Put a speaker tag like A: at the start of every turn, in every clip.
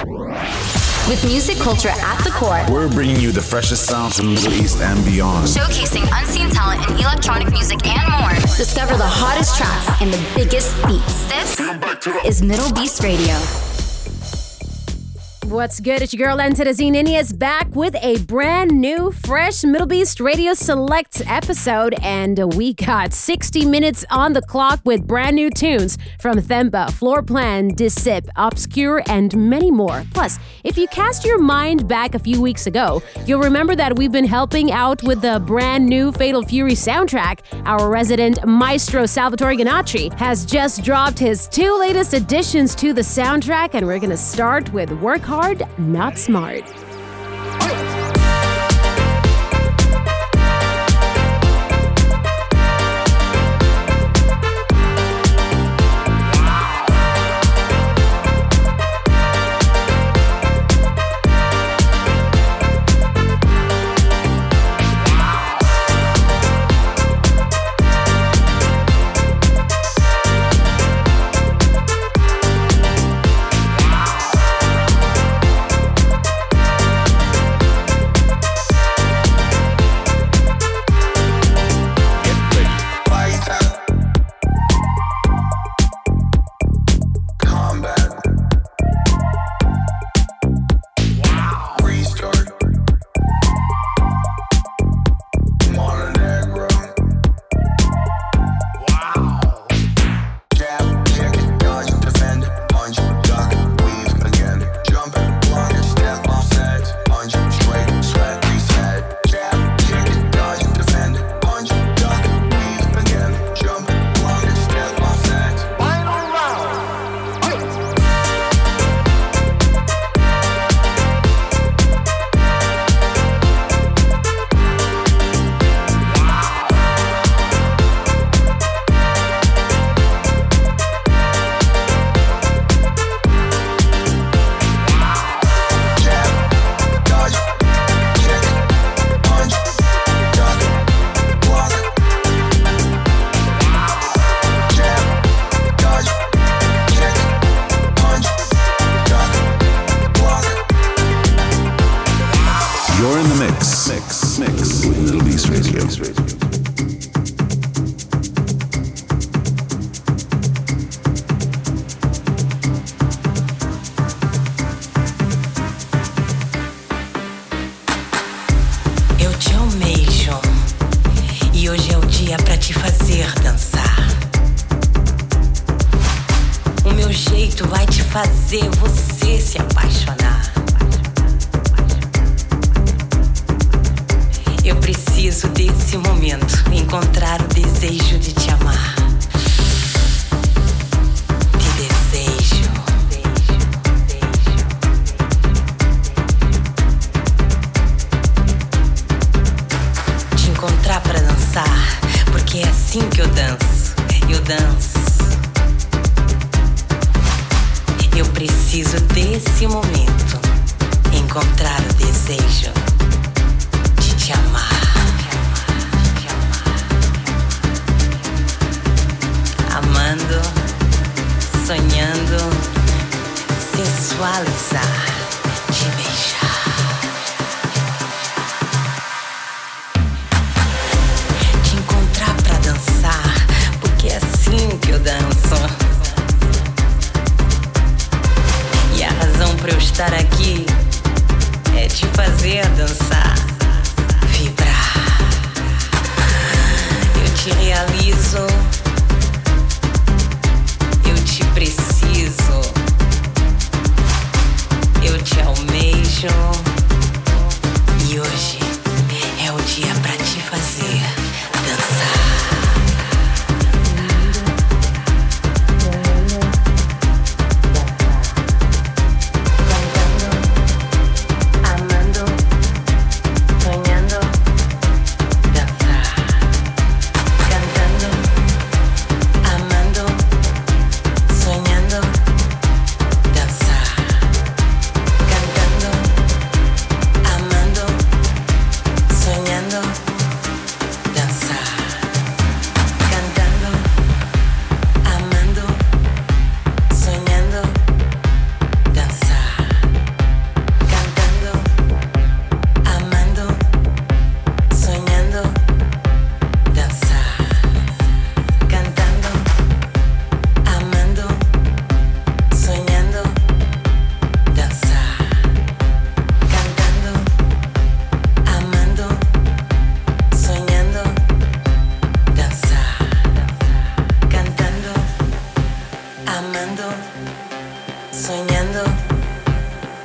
A: With music culture at the core,
B: we're bringing you the freshest sounds from the Middle East and beyond.
A: Showcasing unseen talent in electronic music and more. Discover the hottest tracks and the biggest beats. This is Middle Beast Radio.
C: What's good? It's your girl Entedazine Inias back with a brand new, fresh Middle Beast Radio Select episode, and we got 60 minutes on the clock with brand new tunes from Themba, Floorplan, Dissip, Obscure, and many more. Plus, if you cast your mind back a few weeks ago, you'll remember that we've been helping out with the brand new Fatal Fury soundtrack. Our resident maestro Salvatore Ganacci has just dropped his 2 latest additions to the soundtrack, and we're gonna start with Work Hard, Not Smart.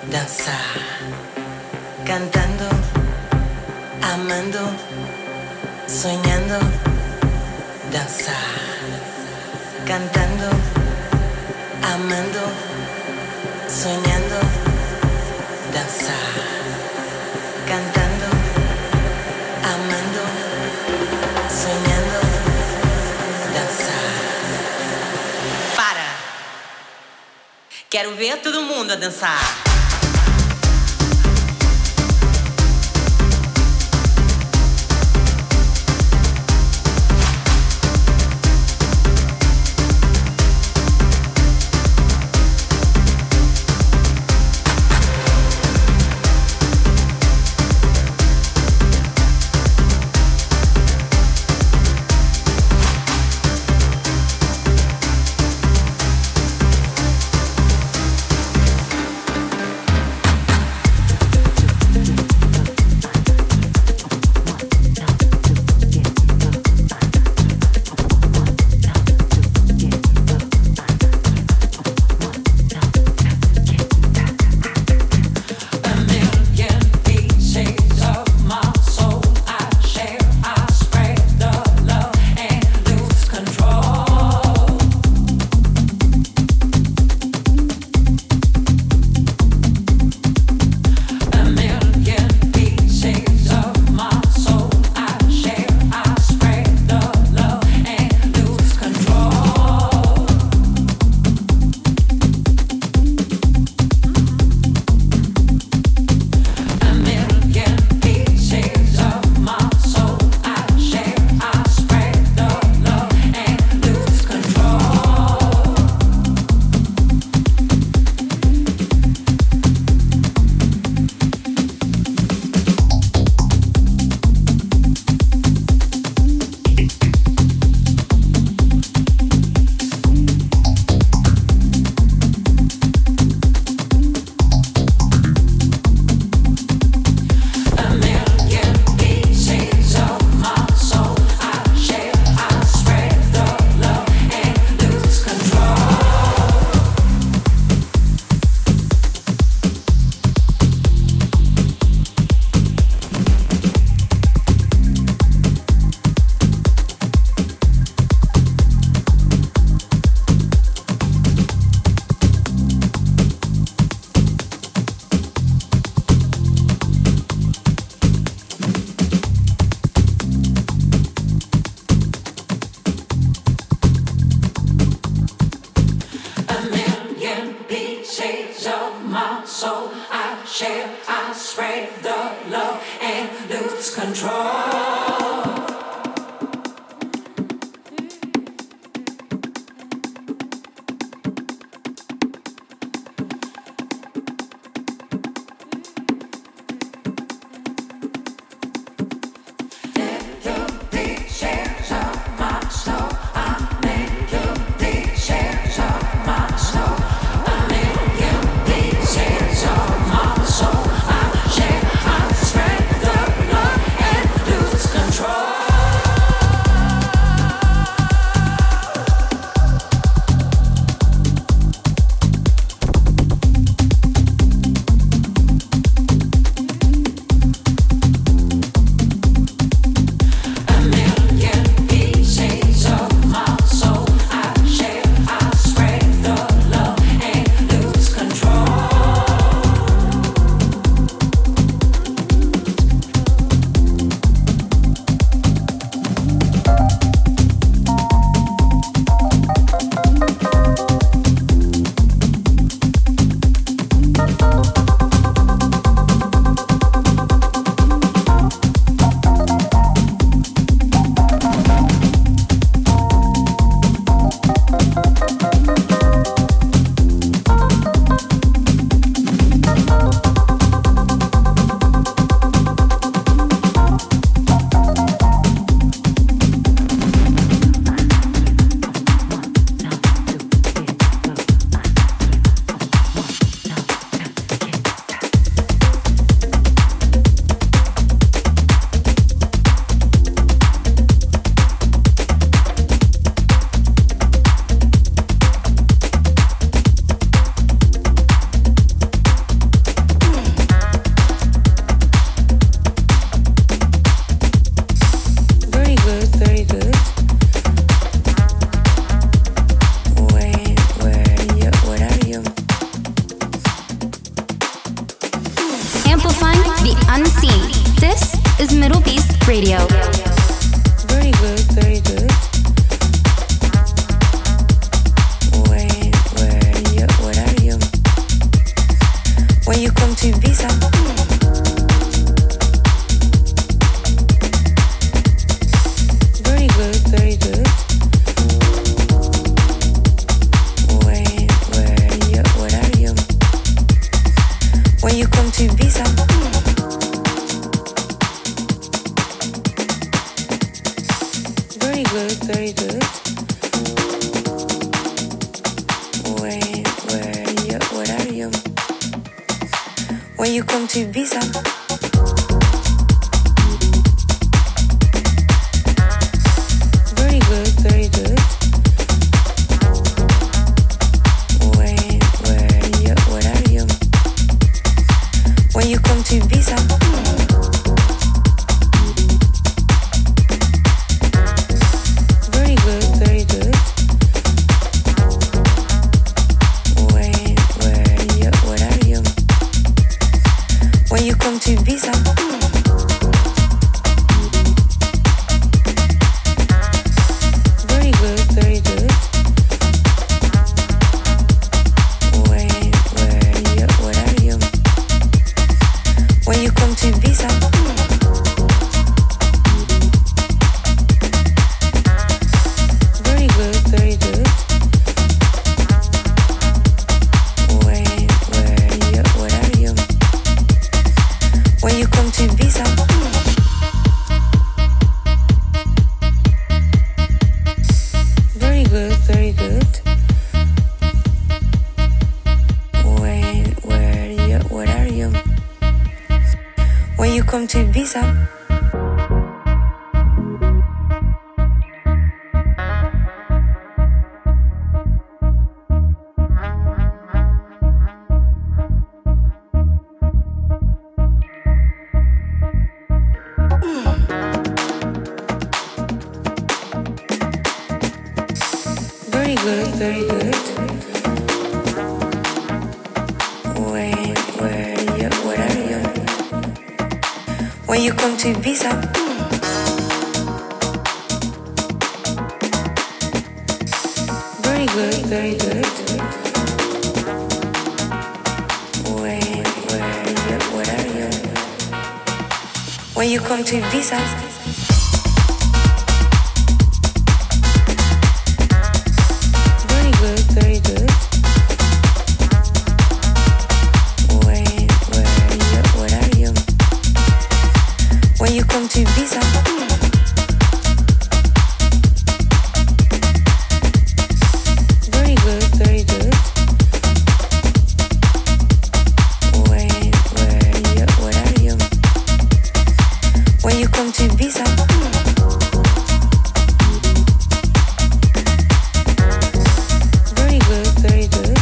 D: dançar, cantando, amando, sonhando, dançar, cantando, amando, sonhando, dançar, cantando, amando, sonhando, dançar. Para! Quero ver todo mundo a dançar.
A: amplifying the unseen. This is Middle Beast Radio.
D: Very good, very good. Where are you? When you come to Ibiza. Very good, very good. Where are you? When you come to Ibiza. Very good, very good. Where are you? When you come to Ibiza. Very good, very good. Where are you? When you come to Ibiza. Very good, very good. Where are you? When you come to Ibiza. Very good, very good. Where are you? When you come to Ibiza. Very good, very good. Where are you? When you come to Ibiza. Very good, very good. Where are you? When you come to Ibiza. Very good, very good. Where are you? When you come to Ibiza. Very good, very good. Where are you? When you come to Ibiza. Very good, very good. Where are you? When you come to Ibiza. Very good, very good. Where are you? When you come to Ibiza. Very good, very good.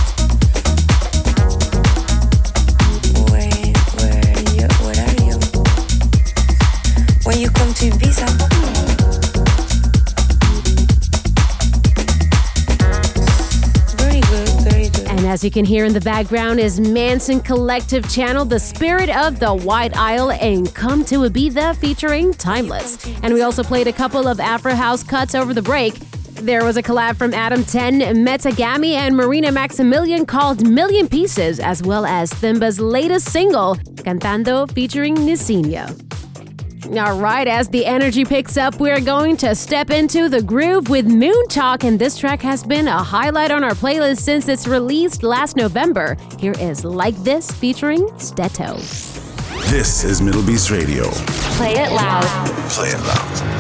D: Where are you? When you come to Ibiza. Very good, very good.
C: And as you can hear in the background is Manson Collective channel The Spirit of the White Isle and Come to Ibiza featuring Timeless. And we also played a couple of Afro House cuts over the break. There was a collab from Adam 10, Metagami, and Marina Maximilian called Million Pieces, as well as Thimba's latest single, Cantando featuring Nisinho. All right, as the energy picks up, we're going to step into the groove with Moon Talk, and this track has been a highlight on our playlist since its released last November. Here is Like This featuring Steto.
B: This is Middle Beast Radio.
A: Play it loud.
B: Play it loud.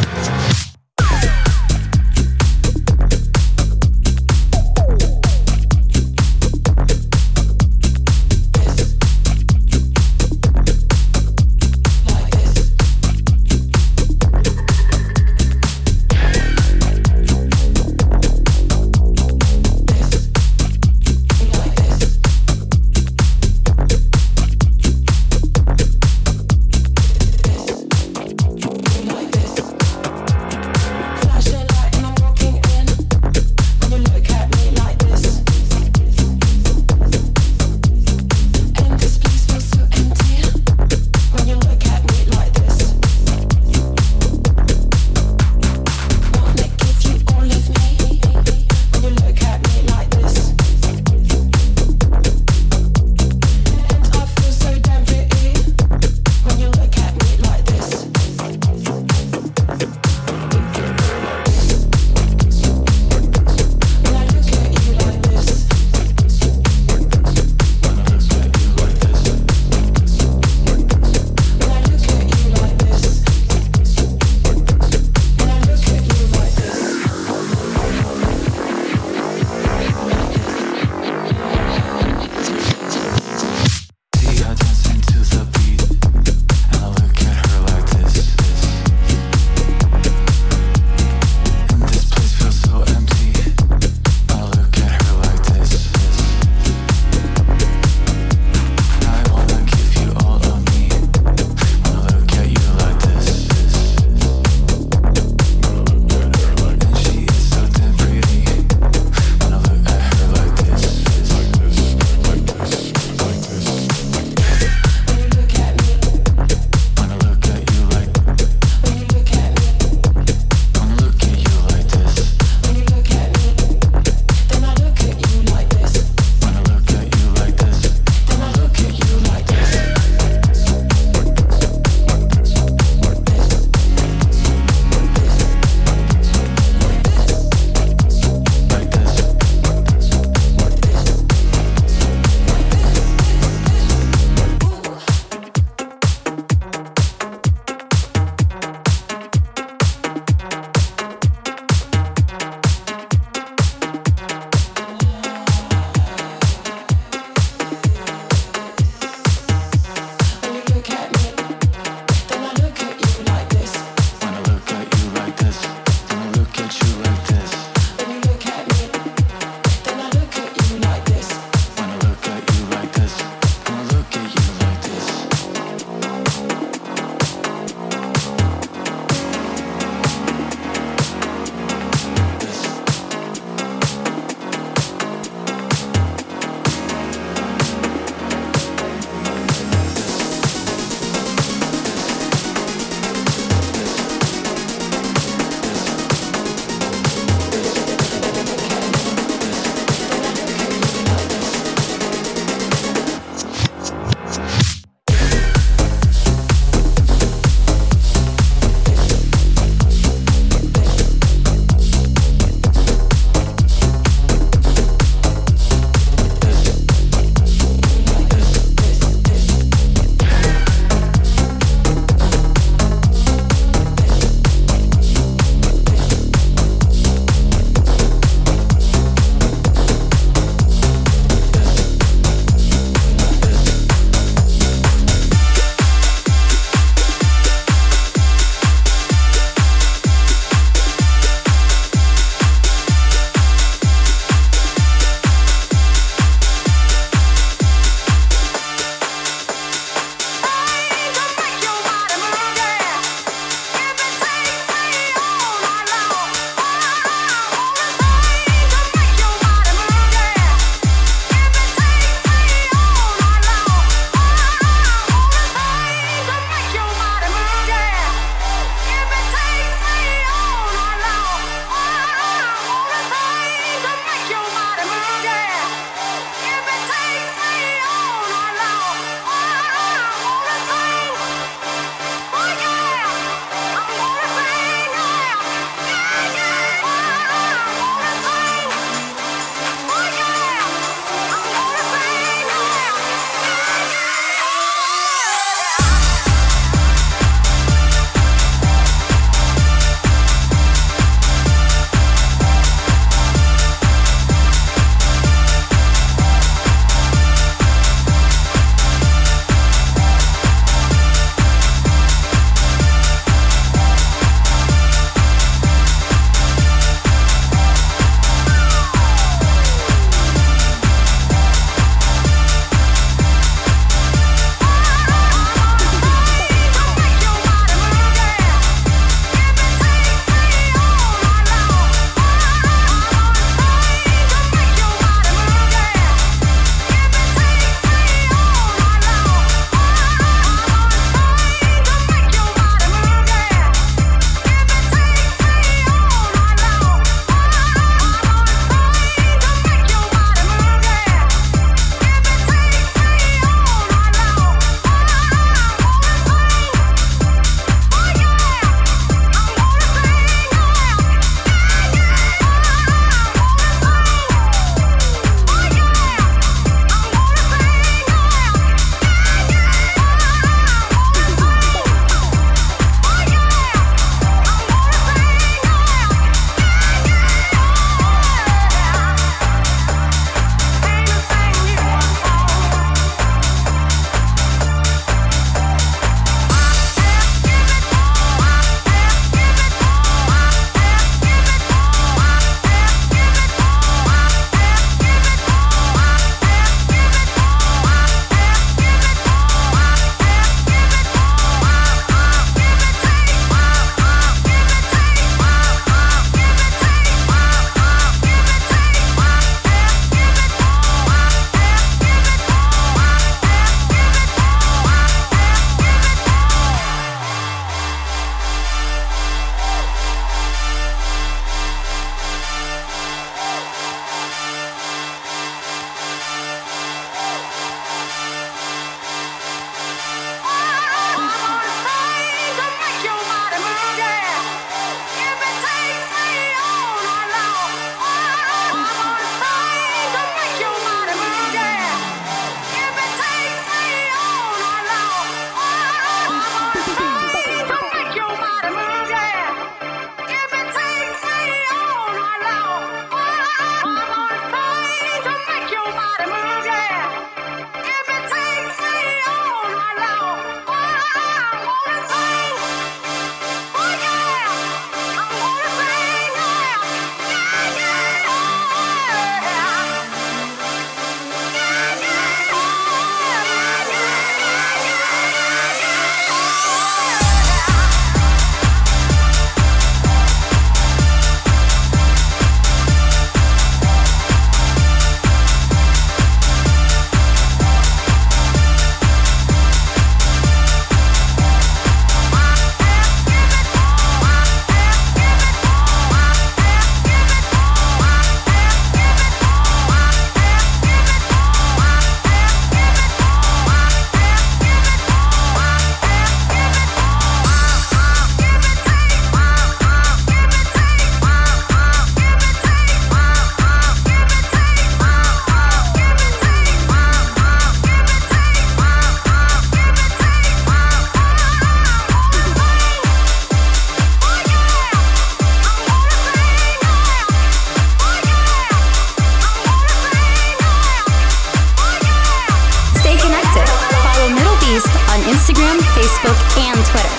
A: Instagram, Facebook, and Twitter.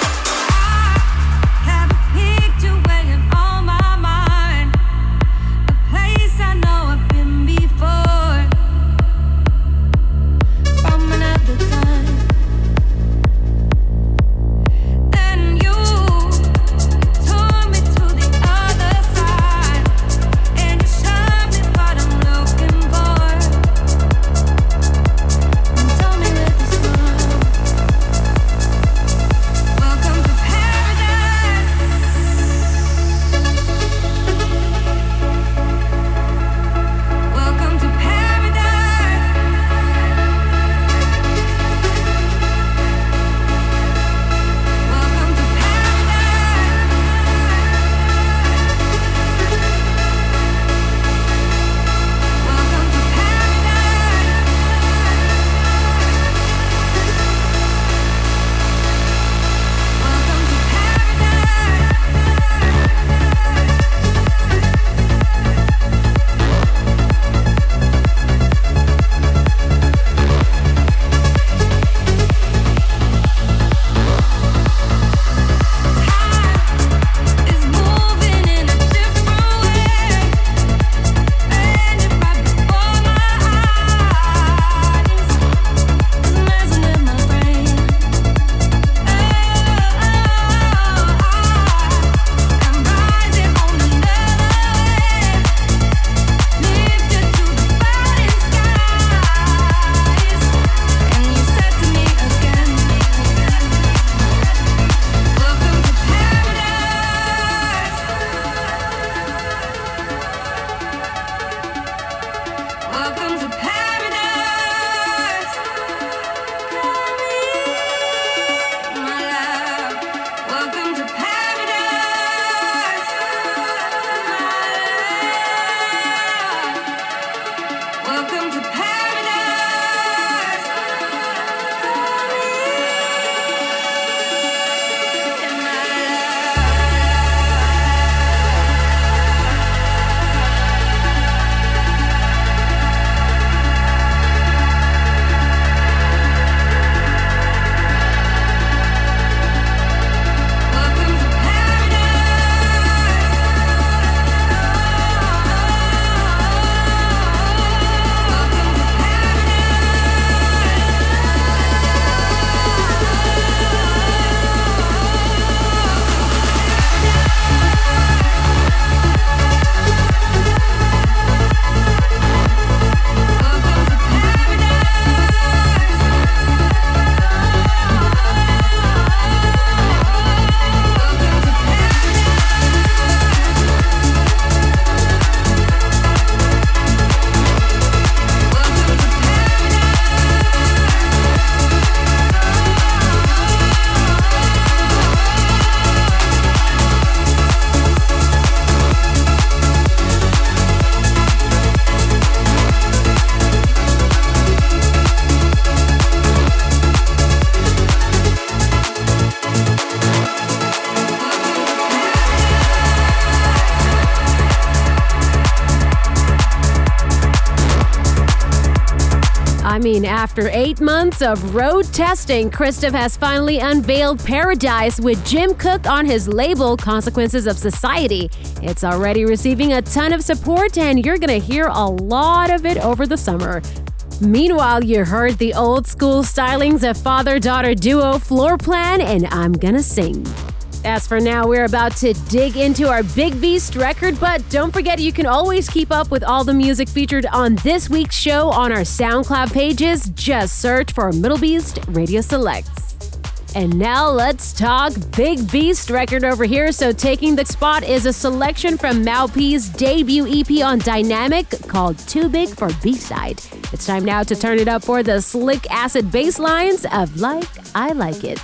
C: I mean, after 8 months of road testing, Christoph has finally unveiled Paradise with Jim Cook on his label, Consequences of Society. It's already receiving a ton of support, and you're going to hear a lot of it over the summer. Meanwhile, you heard the old school stylings of father-daughter duo Floor Plan and I'm Gonna Sing. As for now, we're about to dig into our Big Beast record, but don't forget you can always keep up with all the music featured on this week's show on our SoundCloud pages. Just search for Middle Beast Radio Selects. And now let's talk Big Beast record over here. So taking the spot is a selection from Malp's debut EP on Dynamic called Too Big for B-Side. It's time now to turn it up for the slick acid bass lines of Like I Like It.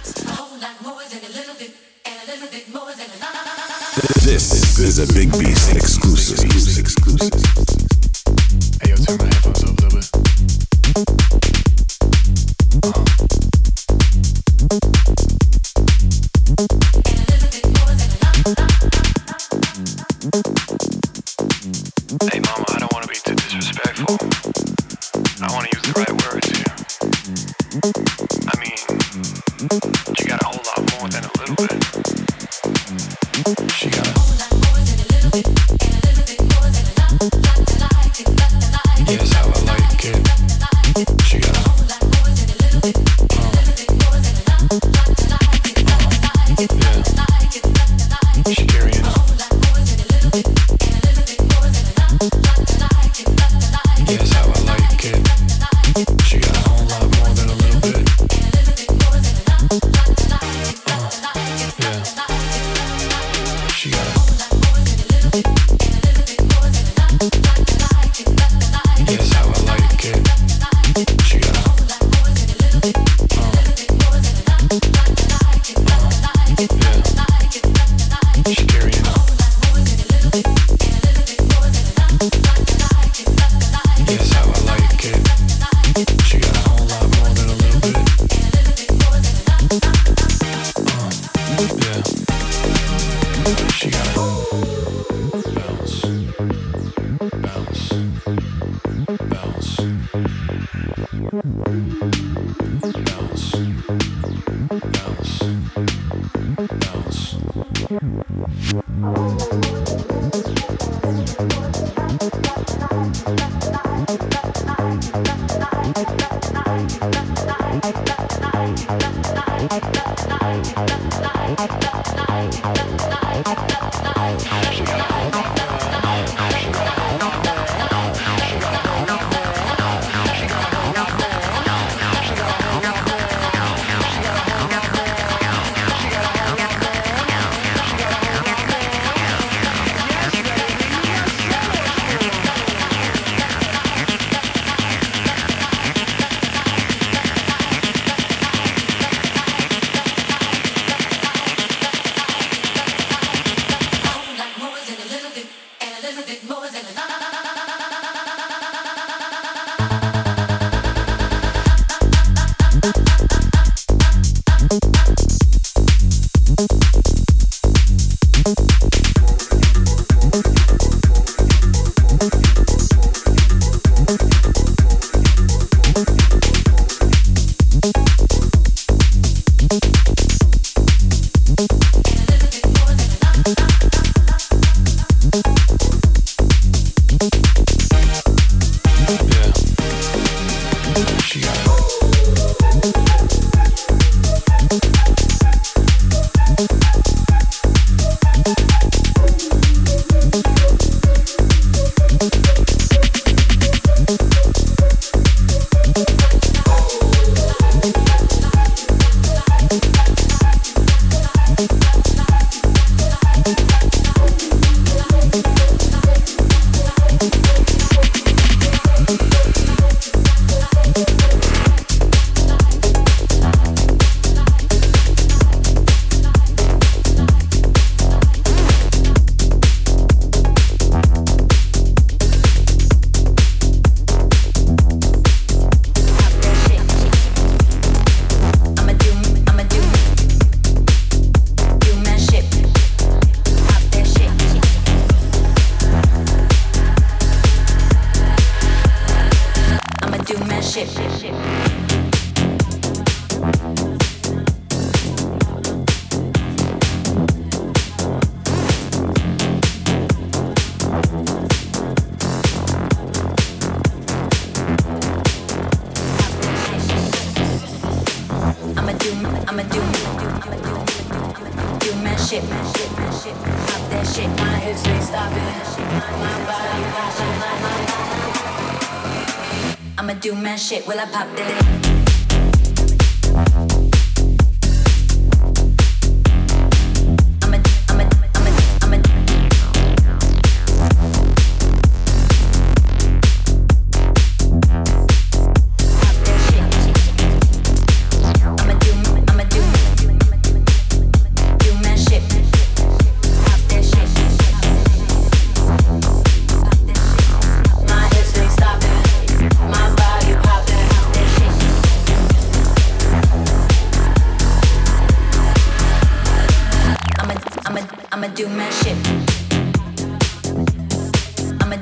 B: This is a Big Beast exclusive.
E: Hey, yo, turn my headphones up a little bit. Hey, mama, I don't want to be too disrespectful. I want to use the right words here. I mean, She got a whole lot more than a little bit. She got a yes, how I like it. She got a yeah. She carrying on. Yes, how I like it. She got a whole lot more than a little bit. Yeah. She got a yes, how I like it. She got a yeah. She carrying on. Yes, how I like it. She got a whole lot more than a little bit. Yeah. She got a bounce, bounce, bounce, bounce, bounce,
F: I'ma do mad shit, will I pop that? I'ma do my shit. I'ma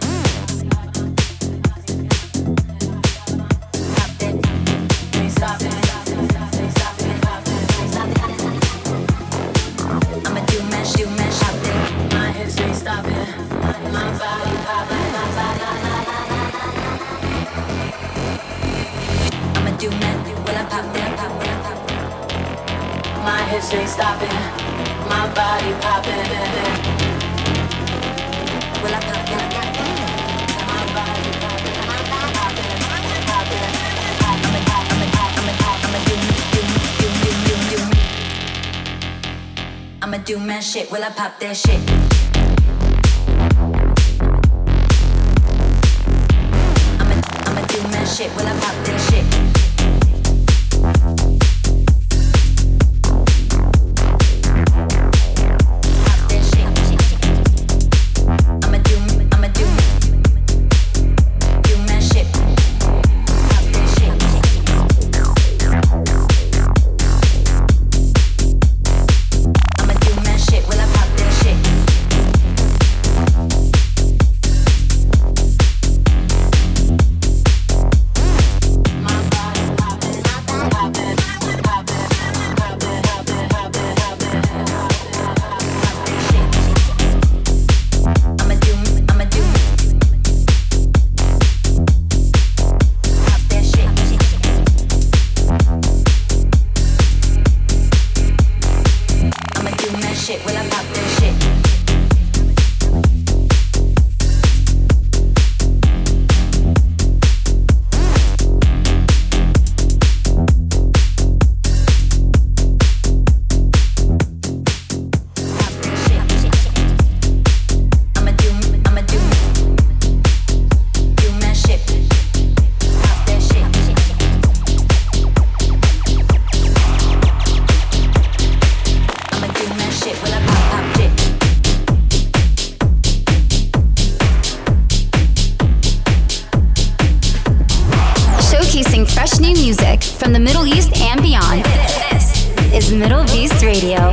F: pop that. Stop it. hips ain't stopping, my body popping. Will I pop? My body popping, I'ma do mad shit. Will I pop that shit? I'ma do mad shit. Will I pop that shit?
A: Fresh new music from the Middle East and beyond. This is Middle Beast Radio.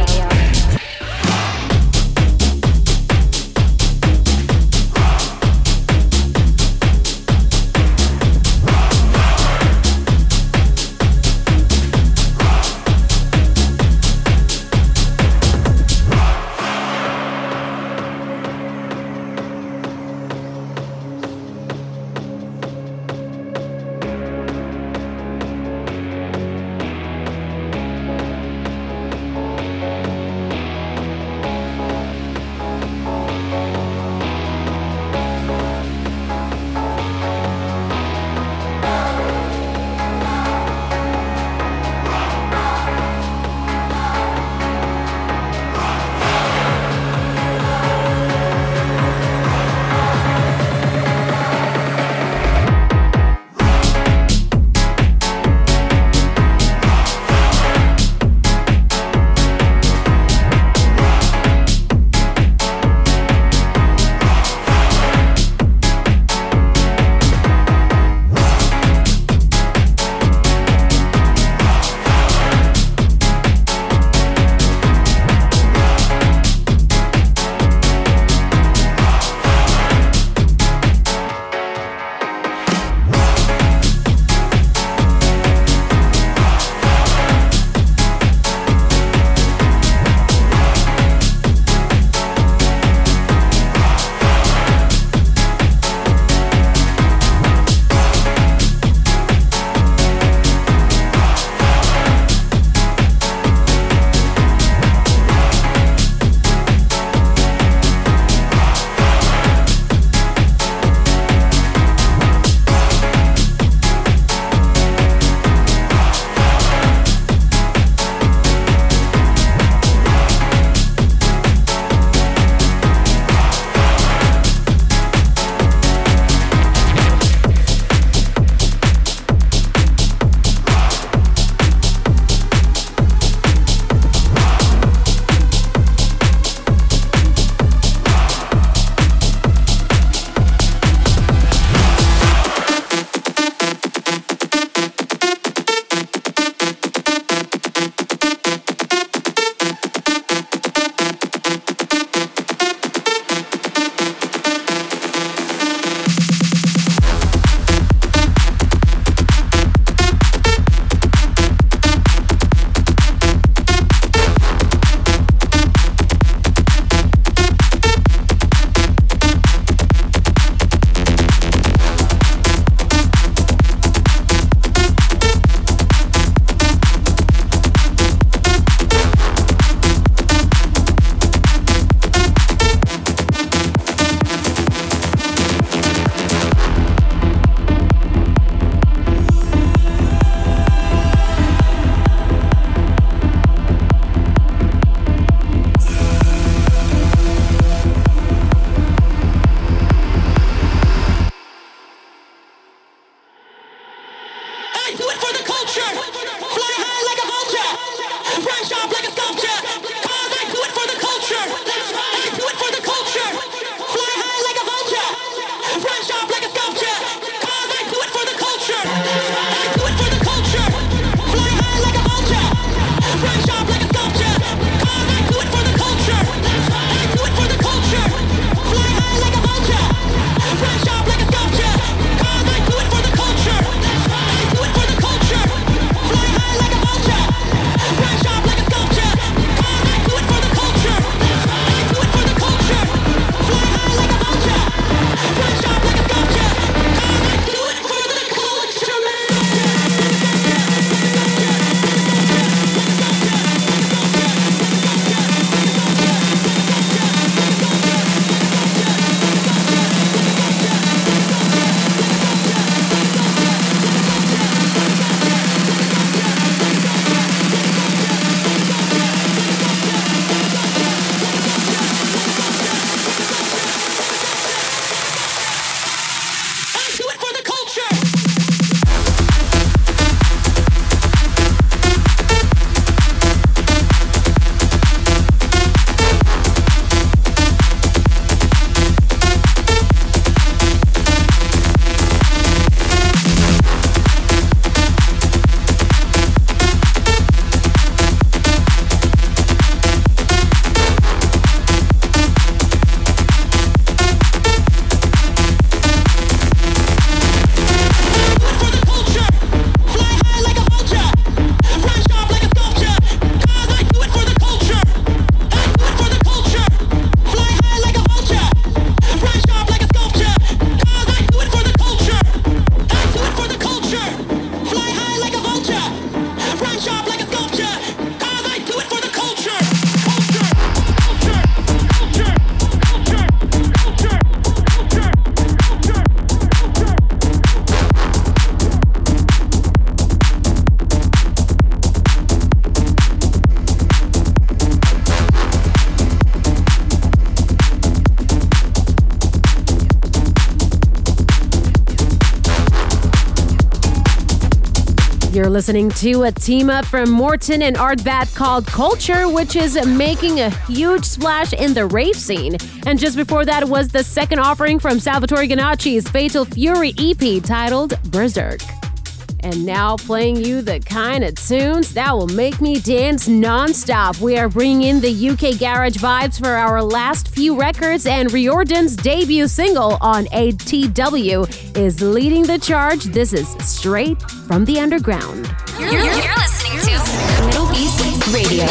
C: You're listening to a team up from Morton and Artbat called Culture, which is making a huge splash in the rave scene. And just before that was the second offering from Salvatore Ganacci's Fatal Fury EP titled Berserk. And now playing you the kind of tunes that will make me dance non-stop. We are bringing in the UK garage vibes for our last few records, and Riordan's debut single on ATW is leading the charge. This is Straight from the Underground.
A: You're listening to Middle East Radio.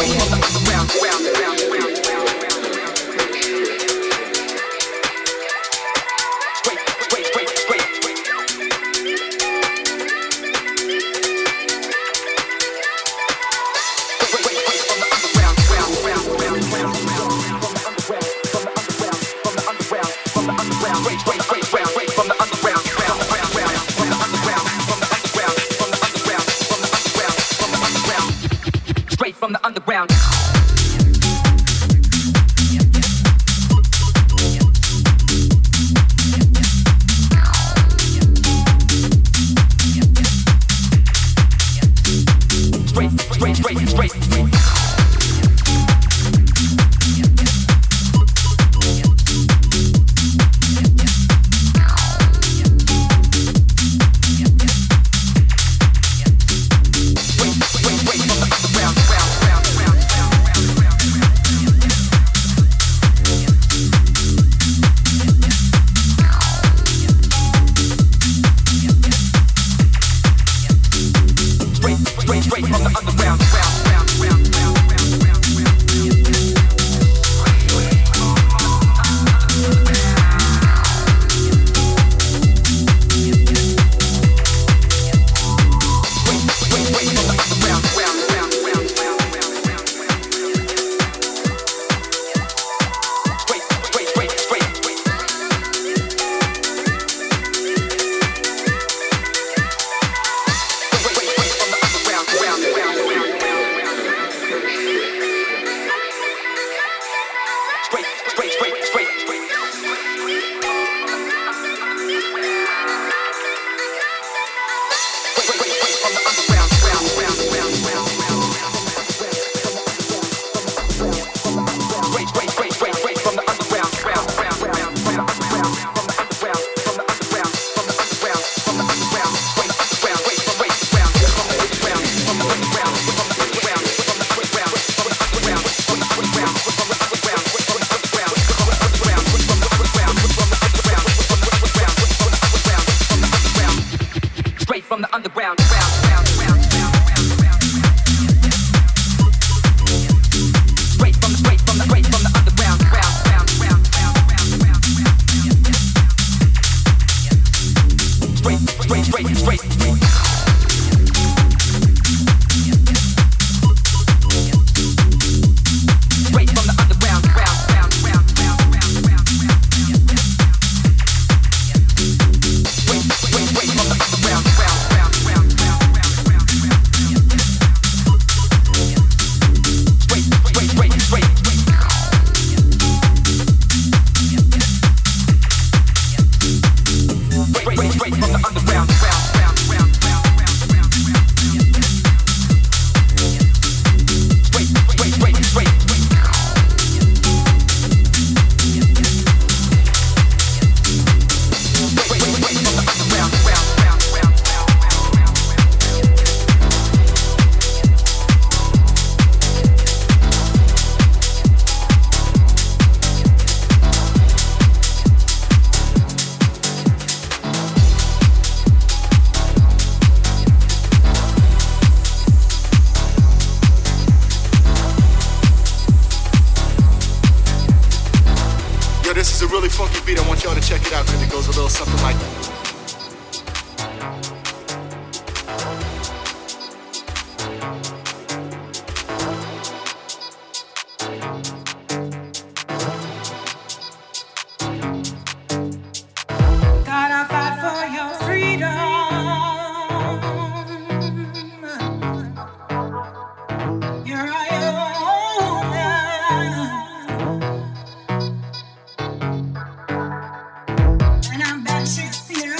F: From the underground.
G: And I'm back 6 years.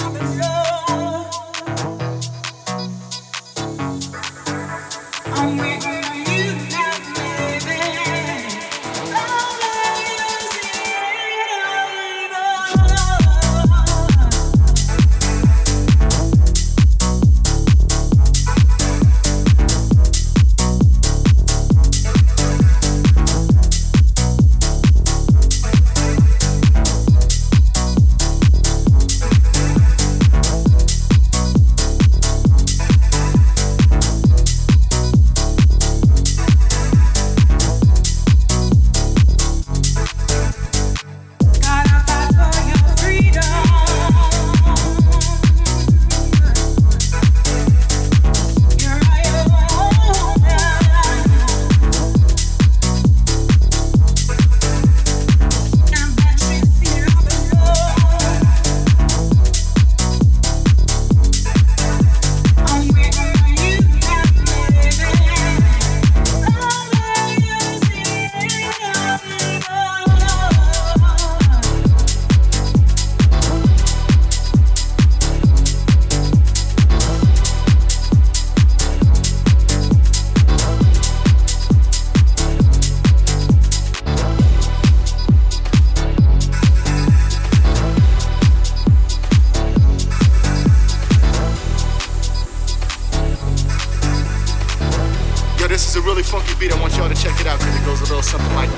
G: funky beat. I want y'all to check it out because it goes a little something like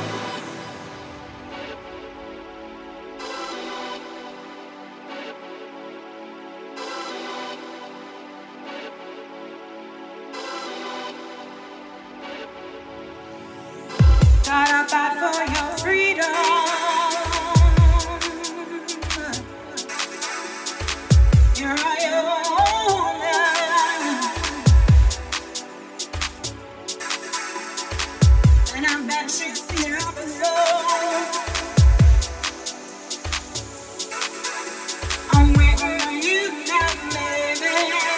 H: Gotta fight for your freedom. You're on your own now. And I'm bad shit seen up alone. I'm waiting on you now, baby.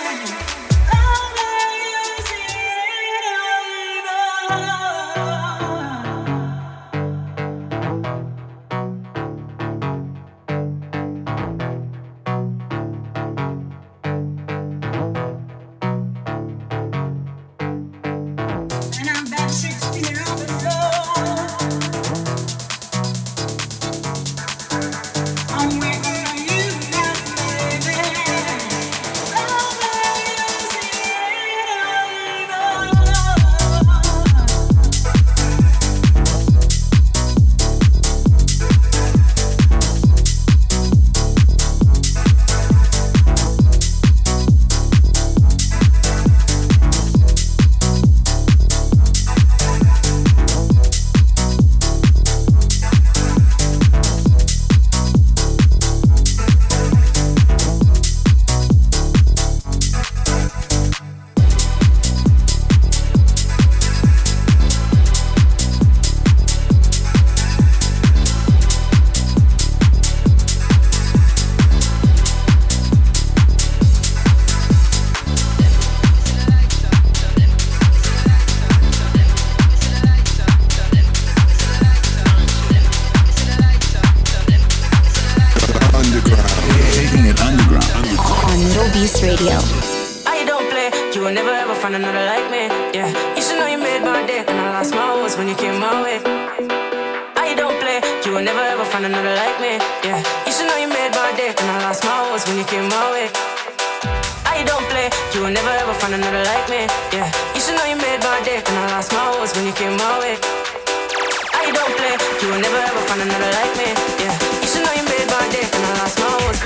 A: Radio.
I: I don't play, you will never ever find another like me. Yeah, you should know you made my day, and I lost my words when you came my way. I don't play, you will never ever find another like me. Yeah, you should know you made my day, and I lost my words when you came my way. I don't play, you will never ever find another like me. Yeah, you should know you made my day, and I lost my words when you came my way. I don't play, you will never ever find another like me. Yeah, you should know you made my day, and I lost my words.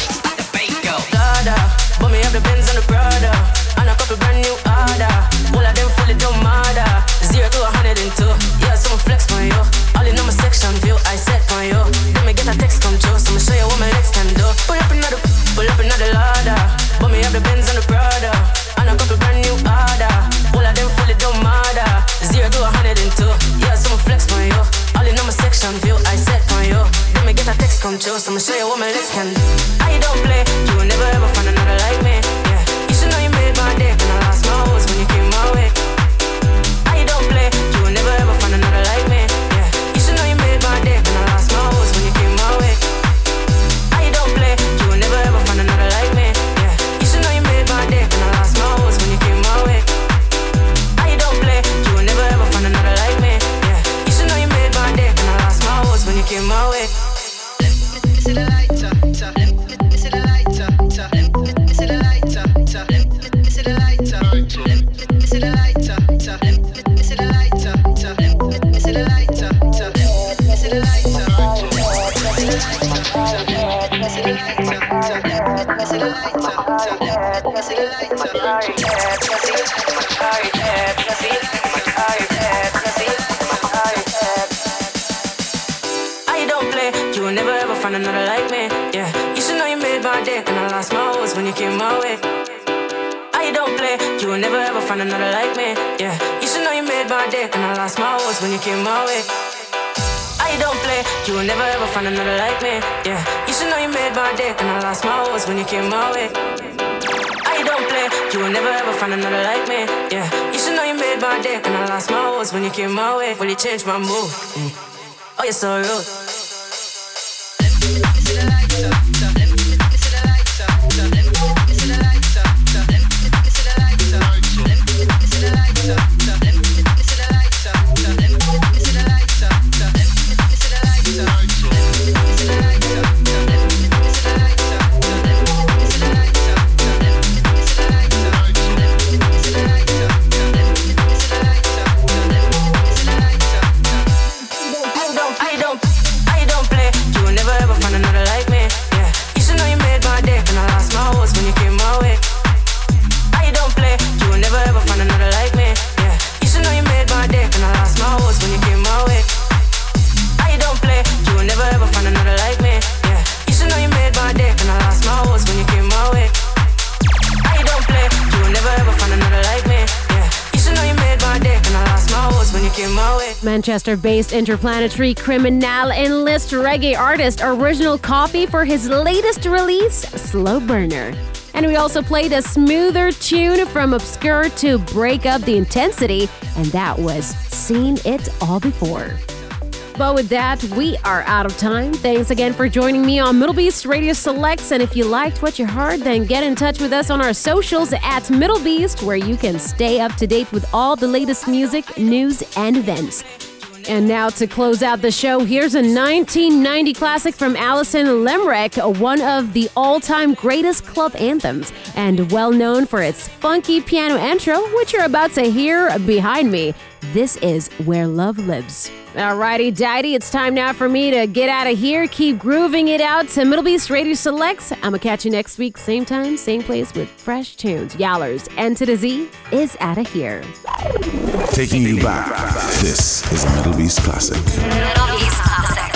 I: But me have the Benz and the Prada, and a couple brand new order. All of them fully don't matter. 0 to 102. Yeah, so I'ma flex on you. All in on my section view, I set on you. Then me get a text come true, so I'ma show you what my legs can do. Pull up another ladder. But me have the Benz and the Prada, and a couple brand new order. All of them fully don't matter. 0 to 102. Yeah, so I'ma flex on you. All in on my section view, I set on you. Then me get a text come true, so I'ma show you what my legs can do. I don't play, you will never ever find another like me. Yeah, you should know you made my day, and I lost my words when you came my way. I don't play, you will never ever find another like me. Yeah, you should know you made my day, and I lost my words when you came my way. I don't play, you will never ever find another like me. Yeah, you should know you made my day, and I lost my words when you came my way. I don't play, you will never ever find another like me. Yeah, you should know you made my day, and I lost my words when you came my way. See the lighter, see the lighter, see the lighter, see the lighter, see the lighter, see the lighter, see the lighter, see the I don't play, you will never ever find another like me. Yeah, you should know you made my day, and I lost my words when you came my way. I don't play, you will never ever find another like me. Yeah, you should know you made my day, and I lost my words when you came my way. I don't play, you will never ever find another like me. Yeah, you should know you made my day, and I lost my words when you came my way. I don't play, you will never ever find another like me. Yeah, you should know you made my day, and I lost my words when you came my way. When you changed my mood. Oh, you're so rude. came my way.
C: Manchester-based Interplanetary Criminal enlists reggae artist Original Coffee for his latest release, Slow Burner. And we also played a smoother tune from Obscure to break up the intensity, and that was Seen It All Before. But with that, we are out of time. Thanks again for joining me on Middle Beast Radio Selects. And if you liked what you heard, then get in touch with us on our socials at Middle Beast, where you can stay up to date with all the latest music, news, and events. And now to close out the show, here's a 1990 classic from Alison Limerick, one of the all-time greatest club anthems, and well known for its funky piano intro, which you're about to hear behind me. This is Where Love Lives. Alrighty, Dighty, it's time now for me to get out of here. Keep grooving it out to Middle Beast Radio Selects. I'm gonna catch you next week, same time, same place with fresh tunes. Yallers, and to the Z is out of here.
B: Taking you back. This is a Middle Beast classic.
A: Middle Beast Classic.